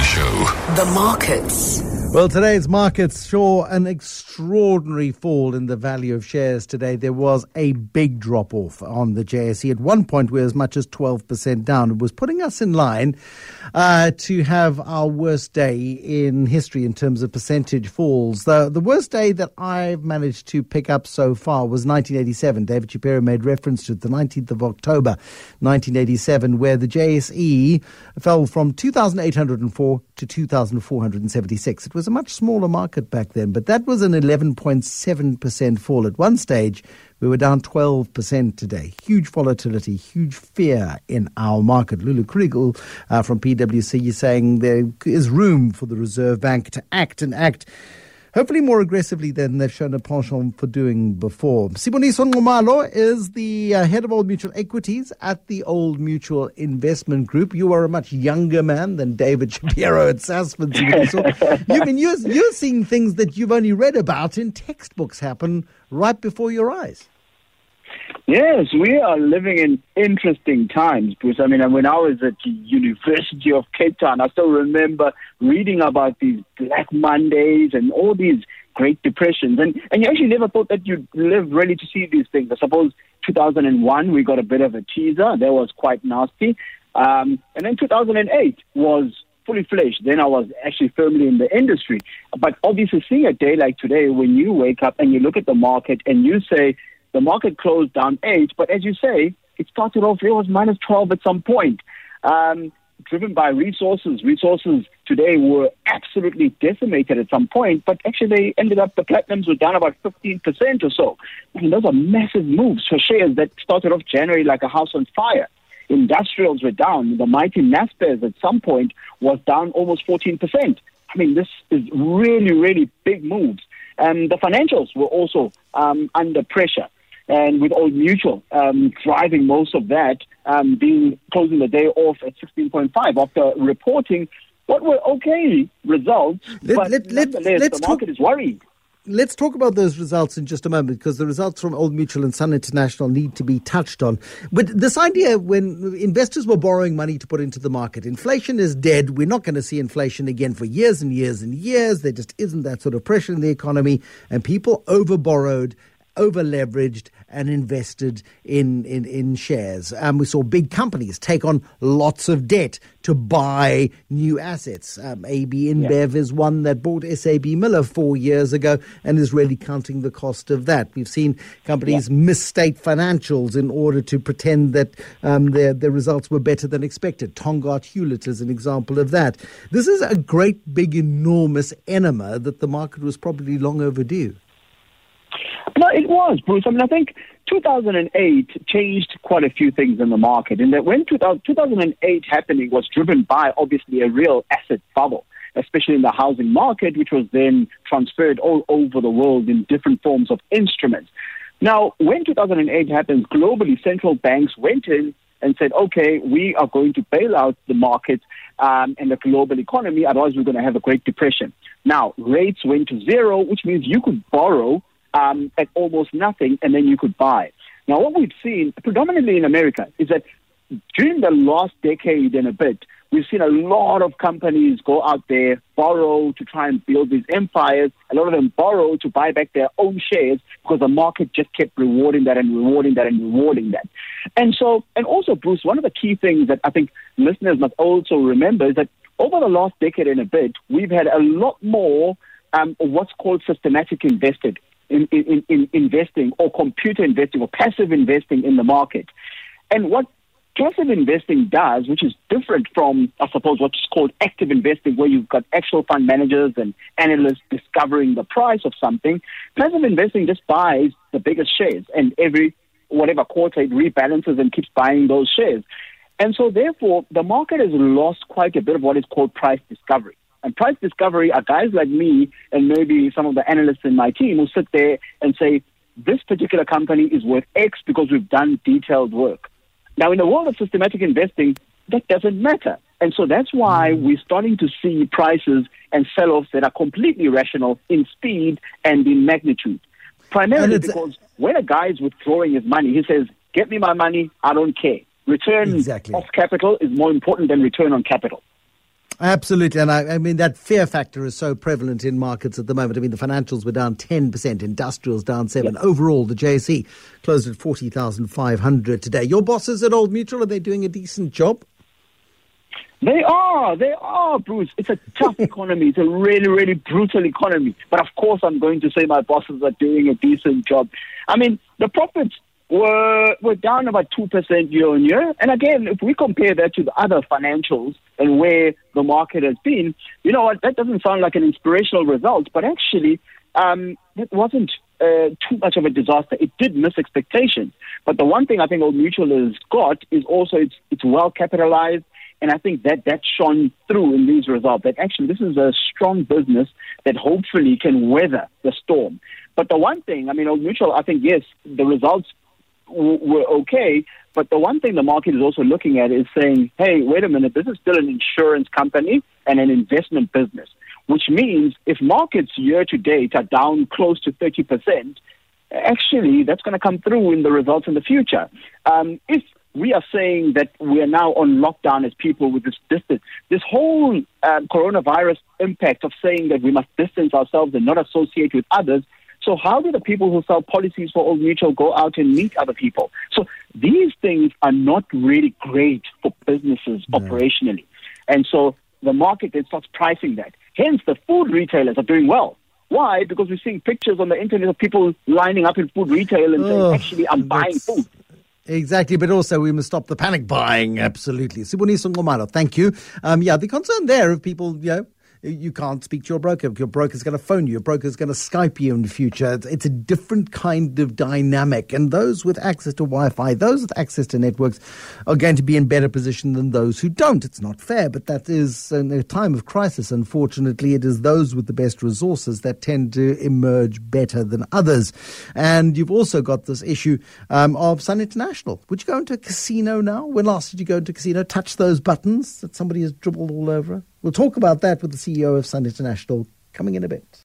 Show. The markets. Well, today's markets saw an extraordinary fall in the value of shares today. There was a big drop-off on the JSE. At one point, we were as much as 12% down. It was putting us in line to have our worst day in history in terms of percentage falls. The worst day that I've managed to pick up so far was 1987. David Shapiro made reference to it, the 19th of October, 1987, where the JSE fell from 2,804 to 2,476. It was a much smaller market back then, but that was an 11.7% fall. At one stage, we were down 12% today. Huge volatility, huge fear in our market. Lulu Kriegel from PwC is saying there is room for the Reserve Bank to act hopefully more aggressively than they've shown a penchant for doing before. Siboniso Nxumalo is the head of Old Mutual Equities at the Old Mutual Investment Group. You are a much younger man than David Shapiro at Sasfin. You're seeing things that you've only read about in textbooks happen right before your eyes. Yes, we are living in interesting times, Bruce. I mean, when I was at the University of Cape Town, I still remember reading about these Black Mondays and all these Great Depressions. And you actually never thought that you'd live really to see these things. I suppose 2001, we got a bit of a teaser. That was quite nasty. And then 2008 was fully fledged. Then I was actually firmly in the industry. But obviously, seeing a day like today, when you wake up and you look at the market and you say, the market closed down 8, but as you say, it started off, it was minus 12 at some point, driven by resources. Resources today were absolutely decimated at some point, but actually they ended up, the platinums were down about 15% or so. I mean, those are massive moves for shares that started off January like a house on fire. Industrials were down. The mighty Naspers at some point was down almost 14%. I mean, this is really, really big moves. The financials were also under pressure. And with Old Mutual driving most of that, closing the day off at 16.5 after reporting what were okay results, but nonetheless, the market is worried. Let's talk about those results in just a moment, because the results from Old Mutual and Sun International need to be touched on. But this idea, when investors were borrowing money to put into the market, inflation is dead. We're not going to see inflation again for years and years and years. There just isn't that sort of pressure in the economy, and people over-borrowed, over-leveraged and invested in shares. We saw big companies take on lots of debt to buy new assets. AB InBev is one that bought SAB Miller 4 years ago and is really counting the cost of that. We've seen companies misstate financials in order to pretend that their results were better than expected. Tongaat Hewlett is an example of that. This is a great, big, enormous enema that the market was probably long overdue. No, it was, Bruce. I mean, I think 2008 changed quite a few things in the market. In that when 2008 happening was driven by, obviously, a real asset bubble, especially in the housing market, which was then transferred all over the world in different forms of instruments. Now, when 2008 happens, globally, central banks went in and said, okay, we are going to bail out the market and the global economy, otherwise we're going to have a Great Depression. Now, rates went to zero, which means you could borrow at almost nothing, and then you could buy. Now, what we've seen, predominantly in America, is that during the last decade and a bit, we've seen a lot of companies go out there, borrow to try and build these empires. A lot of them borrow to buy back their own shares because the market just kept rewarding that and rewarding that and rewarding that. And also, Bruce, one of the key things that I think listeners must also remember is that over the last decade and a bit, we've had a lot more of what's called systematic investing or computer investing or passive investing in the market. And what passive investing does, which is different from, I suppose, what's called active investing, where you've got actual fund managers and analysts discovering the price of something, passive investing just buys the biggest shares, and whatever quarter it rebalances and keeps buying those shares. And so therefore, the market has lost quite a bit of what is called price discovery. And price discovery are guys like me and maybe some of the analysts in my team who sit there and say, this particular company is worth X because we've done detailed work. Now, in the world of systematic investing, that doesn't matter. And so that's why we're starting to see prices and sell-offs that are completely rational in speed and in magnitude. Primarily because when a guy is withdrawing his money, he says, get me my money, I don't care. Return off capital is more important than return on capital. Absolutely. And I mean, that fear factor is so prevalent in markets at the moment. I mean, the financials were down 10%, industrials down 7%. Yes. Overall, the JSE closed at 40,500 today. Your bosses at Old Mutual, are they doing a decent job? They are, Bruce. It's a tough economy. It's a really, really brutal economy. But of course, I'm going to say my bosses are doing a decent job. I mean, the profits were down about 2% year on year. And again, if we compare that to the other financials and where the market has been, you know what, that doesn't sound like an inspirational result, but actually, it wasn't too much of a disaster. It did miss expectations. But the one thing I think Old Mutual has got is also it's well capitalized. And I think that shone through in these results, that actually this is a strong business that hopefully can weather the storm. But the one thing, I mean, Old Mutual, I think, yes, the results were okay, but the one thing the market is also looking at is saying, hey, wait a minute, this is still an insurance company and an investment business, which means if markets year to date are down close to 30%, actually that's going to come through in the results in the future. If we are saying that we are now on lockdown as people with this distance, this whole coronavirus impact of saying that we must distance ourselves and not associate with others. So how do the people who sell policies for Old Mutual go out and meet other people? So these things are not really great for businesses operationally. And so the market then starts pricing that. Hence, the food retailers are doing well. Why? Because we're seeing pictures on the internet of people lining up in food retail and saying, actually, I'm buying food. Exactly, but also we must stop the panic buying. Absolutely. Siboniso Ngomalo, thank you. The concern there of people, you can't speak to your broker. Your broker's going to phone you. Your broker's going to Skype you in the future. It's a different kind of dynamic. And those with access to Wi-Fi, those with access to networks are going to be in better position than those who don't. It's not fair, but that is in a time of crisis. Unfortunately, it is those with the best resources that tend to emerge better than others. And you've also got this issue of Sun International. Would you go into a casino now? When last did you go into a casino? Touch those buttons that somebody has dribbled all over? We'll talk about that with the CEO of Sun International coming in a bit.